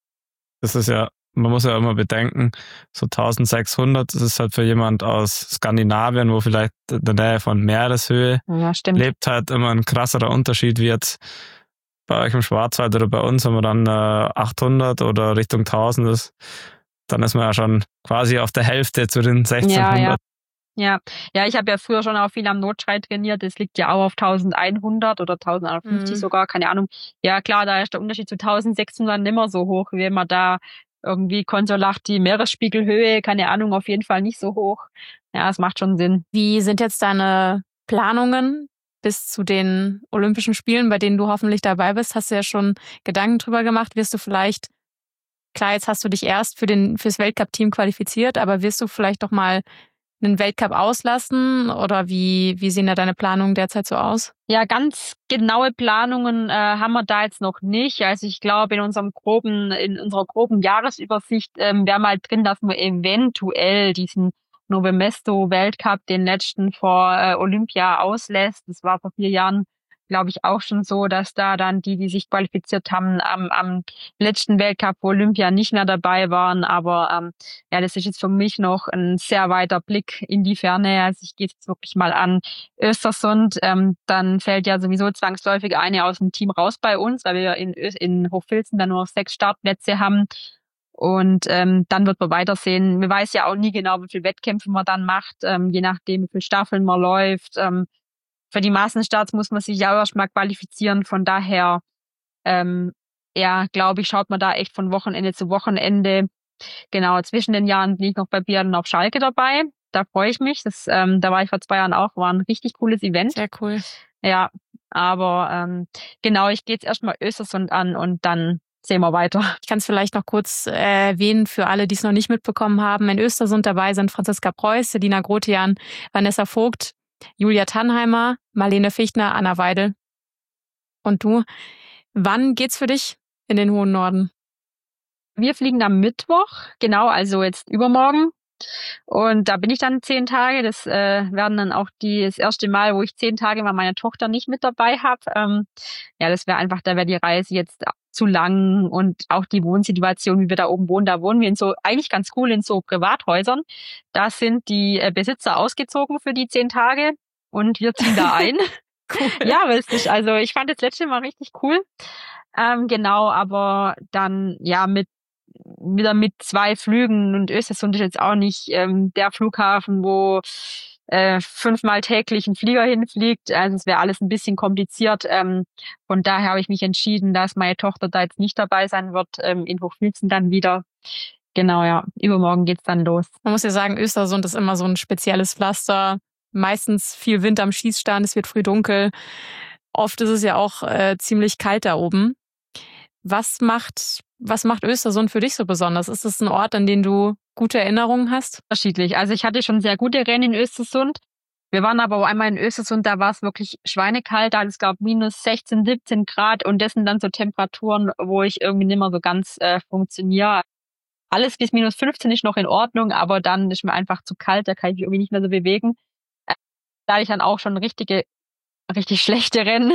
Das ist ja, man muss ja immer bedenken, so eintausendsechshundert, das ist halt für jemand aus Skandinavien, wo vielleicht in der Nähe von Meereshöhe Ja, stimmt. lebt, halt immer ein krasserer Unterschied wie jetzt bei euch im Schwarzwald oder bei uns, wenn man dann äh, achthundert oder Richtung tausend ist, dann ist man ja schon quasi auf der Hälfte zu den sechzehnhundert. Ja, ja. Ja, ja, ich habe ja früher schon auch viel am Notschrei trainiert. Das liegt ja auch auf eintausendeinhundert oder eintausendeinhundertfünfzig mhm. sogar, keine Ahnung. Ja, klar, da ist der Unterschied zu eintausendsechshundert nicht mehr so hoch, wie man da irgendwie Konsolach, die Meeresspiegelhöhe, keine Ahnung, auf jeden Fall nicht so hoch. Ja, es macht schon Sinn. Wie sind jetzt deine Planungen bis zu den Olympischen Spielen, bei denen du hoffentlich dabei bist? Hast du ja schon Gedanken drüber gemacht? Wirst du vielleicht, klar, jetzt hast du dich erst für den fürs Weltcup-Team qualifiziert, aber wirst du vielleicht doch mal einen Weltcup auslassen oder wie wie sehen da deine Planungen derzeit so aus? Ja, ganz genaue Planungen äh, haben wir da jetzt noch nicht. Also ich glaube, in unserem groben, in unserer groben Jahresübersicht ähm, wäre mal drin, dass man eventuell diesen Novemesto-Weltcup, den letzten vor äh, Olympia, auslässt. Das war vor vier Jahren, glaube ich, auch schon so, dass da dann die, die sich qualifiziert haben, am, am letzten Weltcup vor Olympia nicht mehr dabei waren. Aber ähm, ja, das ist jetzt für mich noch ein sehr weiter Blick in die Ferne. Also ich gehe jetzt wirklich mal an Östersund. Ähm, dann fällt ja sowieso zwangsläufig eine aus dem Team raus bei uns, weil wir in, in Hochfilzen dann nur noch sechs Startplätze haben. Und ähm, dann wird man weitersehen. Man weiß ja auch nie genau, wie viele Wettkämpfe man dann macht, ähm, je nachdem, wie viele Staffeln man läuft. Ähm, Für die Massenstarts muss man sich ja erst mal qualifizieren. Von daher, ähm, ja, glaube ich, schaut man da echt von Wochenende zu Wochenende. Genau, zwischen den Jahren bin ich noch bei Biathlon auf Schalke dabei. Da freue ich mich. Das, ähm, da war ich vor zwei Jahren auch. War ein richtig cooles Event. Sehr cool. Ja, aber ähm, genau, ich gehe jetzt erstmal Östersund an und dann sehen wir weiter. Ich kann es vielleicht noch kurz äh, erwähnen für alle, die es noch nicht mitbekommen haben. In Östersund dabei sind Franziska Preuß, Selina Grotian, Vanessa Vogt, Julia Tannheimer, Marlene Fichtner, Anna Weidel und du. Wann geht's für dich in den hohen Norden? Wir fliegen am Mittwoch, genau, also jetzt übermorgen. Und da bin ich dann zehn Tage. Das äh, werden dann auch die das erste Mal, wo ich zehn Tage mal meine Tochter nicht mit dabei habe. Ähm, ja, das wäre einfach, da wäre die Reise jetzt zu lang und auch die Wohnsituation, wie wir da oben wohnen, da wohnen wir in so, eigentlich ganz cool in so Privathäusern. Da sind die äh, Besitzer ausgezogen für die zehn Tage und wir ziehen da ein. Cool. Ja, aber es ist, also ich fand das letzte Mal richtig cool. Ähm, genau, aber dann ja mit wieder mit zwei Flügen und Östersund ist jetzt auch nicht ähm, der Flughafen, wo äh, fünfmal täglich ein Flieger hinfliegt. Also es wäre alles ein bisschen kompliziert. Ähm, von daher habe ich mich entschieden, dass meine Tochter da jetzt nicht dabei sein wird, ähm, in Hochfilzen dann wieder. Genau, ja. Übermorgen geht's dann los. Man muss ja sagen, Östersund ist immer so ein spezielles Pflaster. Meistens viel Wind am Schießstand, es wird früh dunkel. Oft ist es ja auch äh, ziemlich kalt da oben. Was macht, was macht Östersund für dich so besonders? Ist es ein Ort, an den du gute Erinnerungen hast? Unterschiedlich. Also ich hatte schon sehr gute Rennen in Östersund. Wir waren aber auch einmal in Östersund, da war es wirklich schweinekalt. Da es gab minus sechzehn, siebzehn Grad und das sind dann so Temperaturen, wo ich irgendwie nicht mehr so ganz äh, funktioniere. Alles bis minus fünfzehn ist noch in Ordnung, aber dann ist mir einfach zu kalt, da kann ich mich irgendwie nicht mehr so bewegen. Da hatte ich dann auch schon richtige, richtig schlechte Rennen.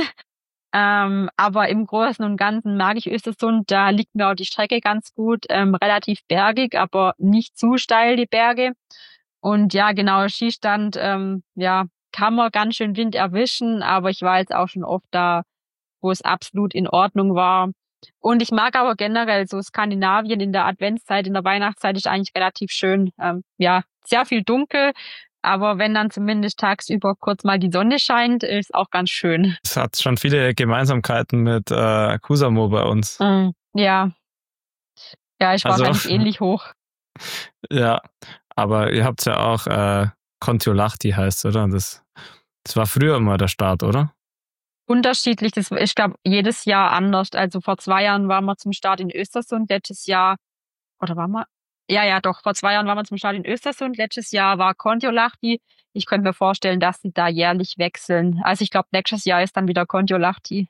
Ähm, aber im Großen und Ganzen mag ich Östersund. Da liegt mir auch die Strecke ganz gut, ähm, relativ bergig, aber nicht zu steil, die Berge. Und ja, genau, Skistand, ähm, ja, kann man ganz schön Wind erwischen, aber ich war jetzt auch schon oft da, wo es absolut in Ordnung war. Und ich mag aber generell so Skandinavien in der Adventszeit, in der Weihnachtszeit ist eigentlich relativ schön. Ähm, ja, sehr viel dunkel, Aber wenn dann zumindest tagsüber kurz mal die Sonne scheint, ist auch ganz schön. Es hat schon viele Gemeinsamkeiten mit äh, Kuusamo bei uns. Mm, ja. Ja, ist Also- wahrscheinlich ähnlich hoch. Ja, aber ihr habt ja auch äh, Kontiolahti heißt, oder? Das, das war früher immer der Start, oder? Unterschiedlich, das ist, glaube jedes Jahr anders. Also vor zwei Jahren waren wir zum Start in Östersund, letztes Jahr, oder waren wir? Ja, ja, doch, vor zwei Jahren waren wir zum Start in Östersund, letztes Jahr war Kontiolahti. Ich könnte mir vorstellen, dass sie da jährlich wechseln. Also ich glaube, nächstes Jahr ist dann wieder Kontiolahti.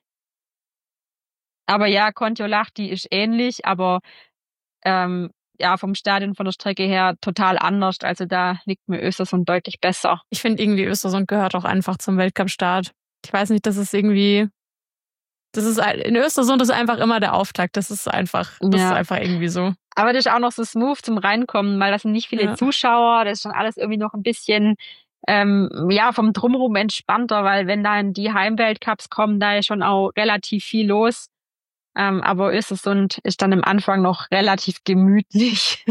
Aber ja, Kontiolahti ist ähnlich, aber ähm, ja, vom Stadion, von der Strecke her total anders. Also da liegt mir Östersund deutlich besser. Ich finde irgendwie, Östersund gehört auch einfach zum Weltcup-Start. Ich weiß nicht, das ist irgendwie, das ist, in Östersund ist einfach immer der Auftakt. Das ist einfach, das Ja. ist einfach irgendwie so. Aber das ist auch noch so smooth zum Reinkommen, weil das sind nicht viele Ja. Zuschauer, das ist schon alles irgendwie noch ein bisschen, ähm, ja, vom Drumherum entspannter, weil wenn dann die Heimweltcups kommen, da ist schon auch relativ viel los. Ähm, aber Östersund ist dann am Anfang noch relativ gemütlich.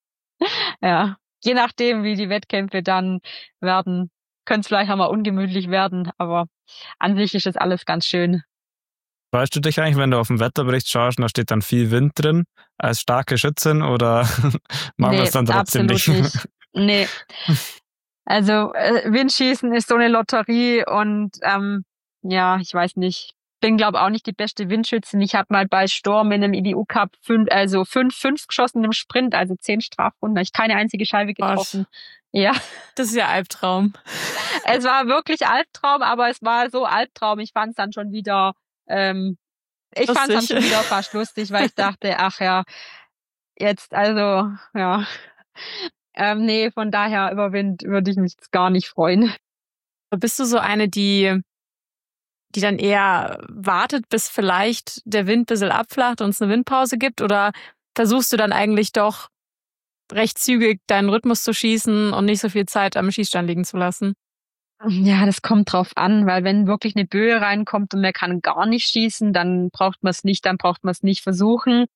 Ja, je nachdem, wie die Wettkämpfe dann werden, könnte es vielleicht auch mal ungemütlich werden, aber an sich ist das alles ganz schön. Freust du dich eigentlich, wenn du auf den Wetterbericht schaust und da steht dann viel Wind drin, als starke Schützin oder machen wir es dann trotzdem absolut nicht? nicht. Nee. Also äh, Windschießen ist so eine Lotterie und ähm, ja, ich weiß nicht. Bin glaube auch nicht die beste Windschützin. Ich habe mal bei Sturm in einem I B U Cup fünf, also fünf, fünf geschossen im Sprint, also zehn Strafrunden. Da hab ich keine einzige Scheibe getroffen. Ja, Das ist ja Albtraum. es war wirklich Albtraum, aber es war so Albtraum. Ich fand es dann schon wieder, ähm, ich fand es dann Lustig. schon wieder fast lustig, weil ich dachte, ach ja, jetzt also, ja. Ähm, nee, von daher über Wind würde ich mich jetzt gar nicht freuen. Bist du so eine, die, die dann eher wartet, bis vielleicht der Wind ein bisschen abflacht und es eine Windpause gibt? Oder versuchst du dann eigentlich doch recht zügig deinen Rhythmus zu schießen und nicht so viel Zeit am Schießstand liegen zu lassen? Ja, das kommt drauf an, weil wenn wirklich eine Böe reinkommt und man kann gar nicht schießen, dann braucht man es nicht, dann braucht man es nicht versuchen.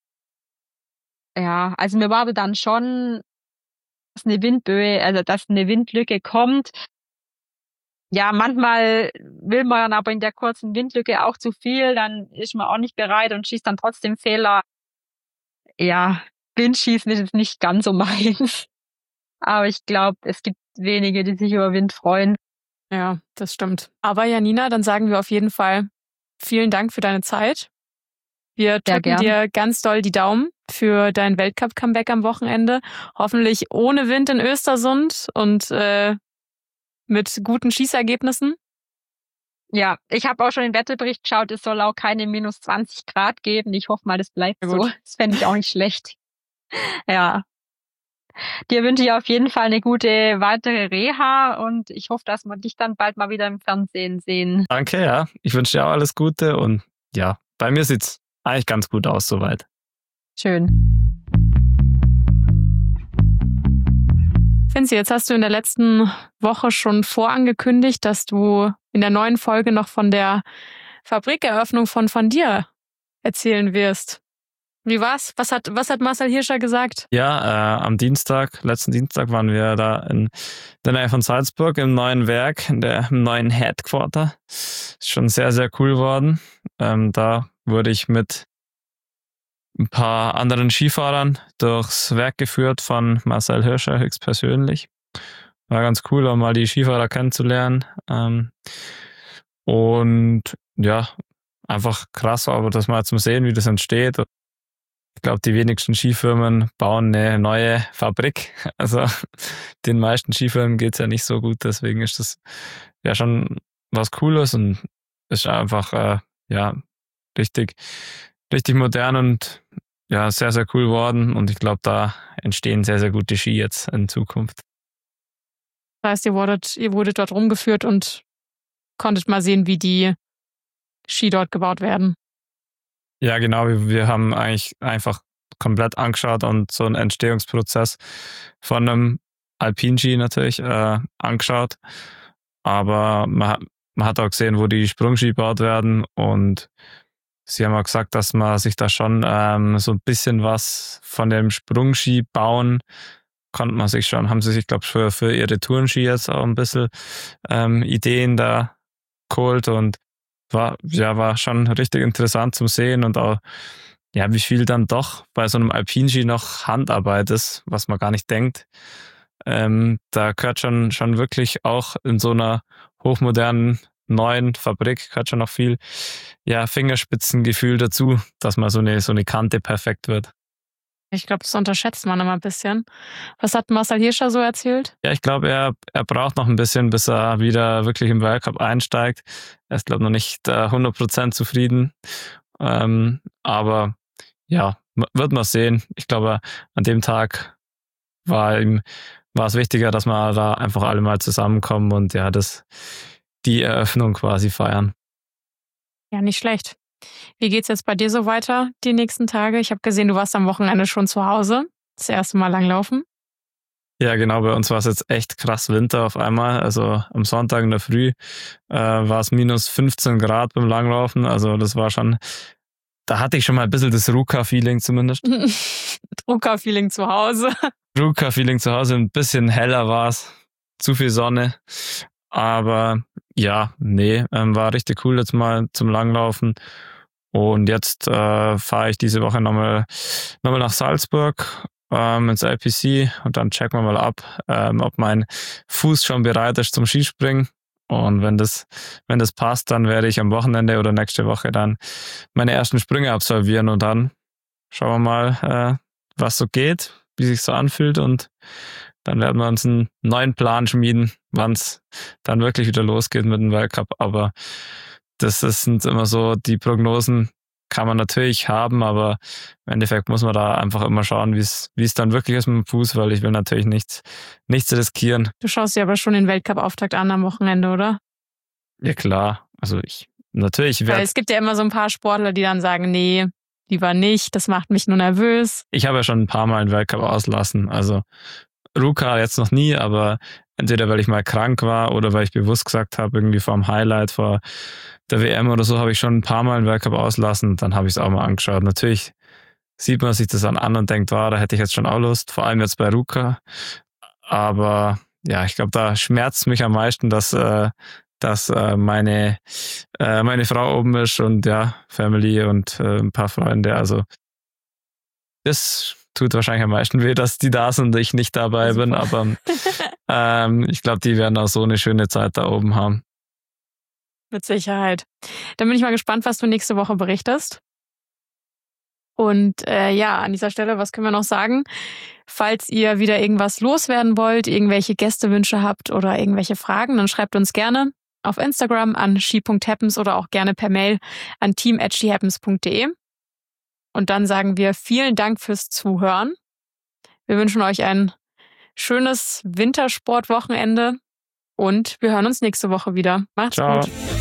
Ja, also mir war aber dann schon, dass eine Windböe, also dass eine Windlücke kommt. Ja, manchmal will man aber in der kurzen Windlücke auch zu viel, dann ist man auch nicht bereit und schießt dann trotzdem Fehler. Ja, Windschießen ist jetzt nicht ganz so meins. Aber ich glaube, es gibt wenige, die sich über Wind freuen. Ja, das stimmt. Aber Janina, dann sagen wir auf jeden Fall vielen Dank für deine Zeit. Wir drücken gern. dir ganz doll die Daumen für dein Weltcup-Comeback am Wochenende. Hoffentlich ohne Wind in Östersund und äh, mit guten Schießergebnissen. Ja, ich habe auch schon den Wetterbericht geschaut, es soll auch keine minus zwanzig Grad geben. Ich hoffe mal, das bleibt Sehr so. gut. Das fände ich auch nicht schlecht. Ja. Dir wünsche ich auf jeden Fall eine gute weitere Reha und ich hoffe, dass wir dich dann bald mal wieder im Fernsehen sehen. Danke, ja. Ich wünsche dir auch alles Gute und ja, bei mir sieht's eigentlich ganz gut aus soweit. Schön. Finzi, jetzt hast du in der letzten Woche schon vorangekündigt, dass du in der neuen Folge noch von der Fabrikeröffnung von von dir erzählen wirst. Wie war's? Was hat, was hat Marcel Hirscher gesagt? Ja, äh, am Dienstag, letzten Dienstag waren wir da in der Nähe von Salzburg im neuen Werk, in der, im neuen Headquarter. Ist schon sehr, sehr cool geworden. Ähm, da wurde ich mit ein paar anderen Skifahrern durchs Werk geführt von Marcel Hirscher höchstpersönlich. War ganz cool, auch mal die Skifahrer kennenzulernen. Ähm, und ja, einfach krass, aber das mal zum Sehen, wie das entsteht. Ich glaube, die wenigsten Skifirmen bauen eine neue Fabrik. Also den meisten Skifirmen geht's ja nicht so gut, deswegen ist das ja schon was Cooles und ist einfach äh, ja richtig, richtig modern und ja sehr, sehr cool geworden. Und ich glaube, da entstehen sehr, sehr gute Ski jetzt in Zukunft. Das heißt, ihr wurdet, ihr wurdet dort rumgeführt und konntet mal sehen, wie die Ski dort gebaut werden. Ja, genau. Wir, wir haben eigentlich einfach komplett angeschaut und so einen Entstehungsprozess von einem Alpinski natürlich äh, angeschaut. Aber man, man hat auch gesehen, wo die Sprungski gebaut werden und sie haben auch gesagt, dass man sich da schon ähm, so ein bisschen was von dem Sprungski bauen konnte man sich schon, haben sie sich, glaube ich, für, für ihre Tourenski jetzt auch ein bisschen ähm, Ideen da geholt und war, ja, war schon richtig interessant zum Sehen und auch, ja, wie viel dann doch bei so einem Alpinski noch Handarbeit ist, was man gar nicht denkt. Ähm, da gehört schon, schon wirklich auch in so einer hochmodernen neuen Fabrik gehört schon noch viel, ja, Fingerspitzengefühl dazu, dass mal so eine, so eine Kante perfekt wird. Ich glaube, das unterschätzt man immer ein bisschen. Was hat Marcel Hirscher so erzählt? Ja, ich glaube, er, er braucht noch ein bisschen, bis er wieder wirklich im Weltcup einsteigt. Er ist, glaube ich, noch nicht äh, hundert Prozent zufrieden. Ähm, aber ja, wird man sehen. Ich glaube, an dem Tag war ihm war es wichtiger, dass wir da einfach alle mal zusammenkommen und ja, das die Eröffnung quasi feiern. Ja, nicht schlecht. Wie geht's jetzt bei dir so weiter die nächsten Tage? Ich habe gesehen, du warst am Wochenende schon zu Hause. Das erste Mal langlaufen. Ja, genau. Bei uns war es jetzt echt krass Winter auf einmal. Also am Sonntag in der Früh äh, war es minus fünfzehn Grad beim Langlaufen. Also das war schon, da hatte ich schon mal ein bisschen das Ruka-Feeling zumindest. Ruka-Feeling zu Hause. Ruka-Feeling zu Hause, ein bisschen heller war es. Zu viel Sonne. Aber ja, nee, ähm, war richtig cool jetzt mal zum Langlaufen. Und jetzt äh, fahre ich diese Woche nochmal nochmal nach Salzburg ähm, ins L P C und dann checken wir mal ab, ähm, ob mein Fuß schon bereit ist zum Skispringen. Und wenn das, wenn das passt, dann werde ich am Wochenende oder nächste Woche dann meine ersten Sprünge absolvieren und dann schauen wir mal, äh, was so geht, wie sich so anfühlt und dann werden wir uns einen neuen Plan schmieden, wann es dann wirklich wieder losgeht mit dem Weltcup. Aber das sind immer so, die Prognosen kann man natürlich haben, aber im Endeffekt muss man da einfach immer schauen, wie es wie es dann wirklich ist mit dem Fuß, weil ich will natürlich nichts, nichts riskieren. Du schaust dir aber schon den Weltcup-Auftakt an am Wochenende, oder? Ja klar, also ich natürlich werde... Weil es gibt ja immer so ein paar Sportler, die dann sagen, nee, lieber nicht, das macht mich nur nervös. Ich habe ja schon ein paar Mal einen Weltcup auslassen, also Ruka jetzt noch nie, aber entweder weil ich mal krank war oder weil ich bewusst gesagt habe, irgendwie vor dem Highlight, vor der W M oder so, habe ich schon ein paar Mal einen Weltcup auslassen. Dann habe ich es auch mal angeschaut. Natürlich sieht man sich das dann an und denkt, wow, da hätte ich jetzt schon auch Lust, vor allem jetzt bei Ruka. Aber ja, ich glaube, da schmerzt mich am meisten, dass, äh, dass äh, meine, äh, meine Frau oben ist und ja, Family und äh, ein paar Freunde. Also das tut wahrscheinlich am meisten weh, dass die da sind und ich nicht dabei Super. bin, aber ähm, ich glaube, die werden auch so eine schöne Zeit da oben haben. Mit Sicherheit. Dann bin ich mal gespannt, was du nächste Woche berichtest. Und äh, ja, an dieser Stelle, was können wir noch sagen? Falls ihr wieder irgendwas loswerden wollt, irgendwelche Gästewünsche habt oder irgendwelche Fragen, dann schreibt uns gerne auf Instagram an ski punkt happens oder auch gerne per Mail an team at ski happens punkt de. Und dann sagen wir vielen Dank fürs Zuhören. Wir wünschen euch ein schönes Wintersportwochenende und wir hören uns nächste Woche wieder. Macht's Ciao. gut.